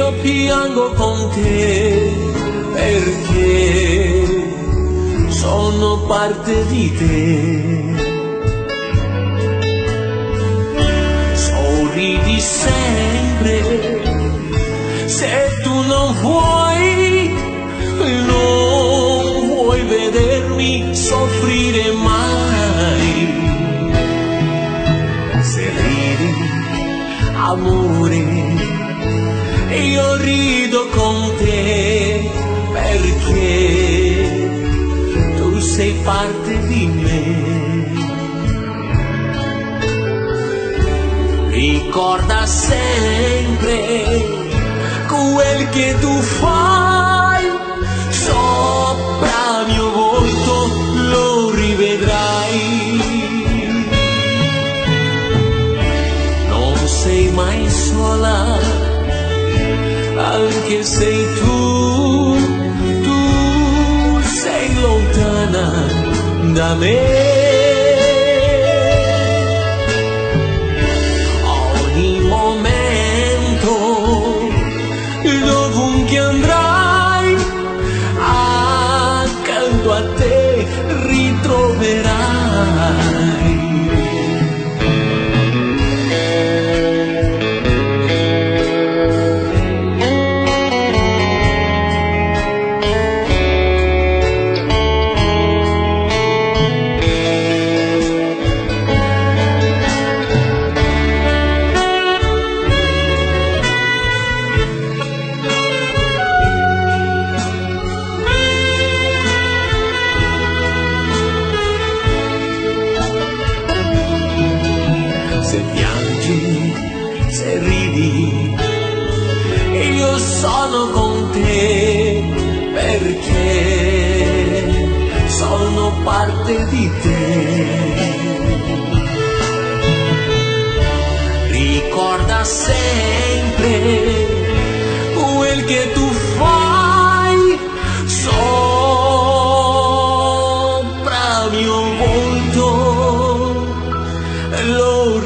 io piango con te perché sono parte di te. Sorridi sempre, se tu non vuoi vedermi soffrire mai. Se ridi, amore, io rido con te perché tu sei parte di me. Ricorda sempre quel che tu fai, sopra mio volto lo rivedrai. Non sei mai sola, anche se tu sei lontana da me. Ogni momento, dovunque andrai, accanto a te ritroverai. Se piangi, se ridi, io sono con te perché sono parte di te. Ricorda sempre quel che tu fai, sopra mio volto lo